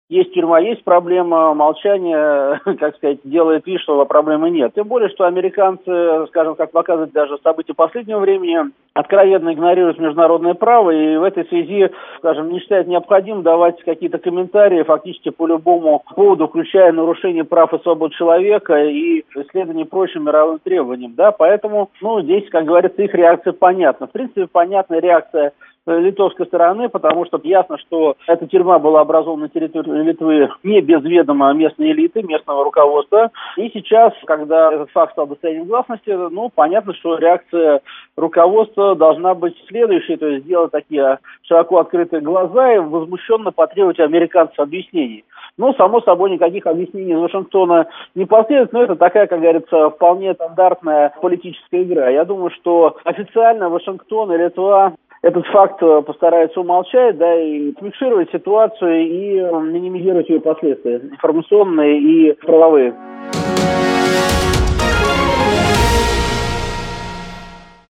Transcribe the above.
есть тюрьма, есть проблема, молчание, как сказать, делает вид, что проблемы нет. Тем более, что американцы, скажем, как показывают даже события последнего времени, откровенно игнорируют международное право, и в этой связи, скажем, не считают необходимым давать какие-то комментарии фактически по любому поводу, включая нарушение прав и свобод человека и исследование прочим мировым требованиям. Да? Поэтому, здесь, как говорится, их реакция понятна. В принципе, понятна реакция литовской стороны, потому что ясно, что эта тюрьма была образована на территории Литвы не без ведома местной элиты, местного руководства. И сейчас, когда этот факт стал достоянием гласности, понятно, что реакция руководства должна быть следующей, то есть сделать такие широко открытые глаза и возмущенно потребовать американцев объяснений. Само собой, никаких объяснений из Вашингтона не последует, но это такая, как говорится, вполне стандартная политическая игра. Я думаю, что официально Вашингтон и Литва этот факт постараются умолчать, и смикшировать ситуацию и минимизировать ее последствия информационные и правовые.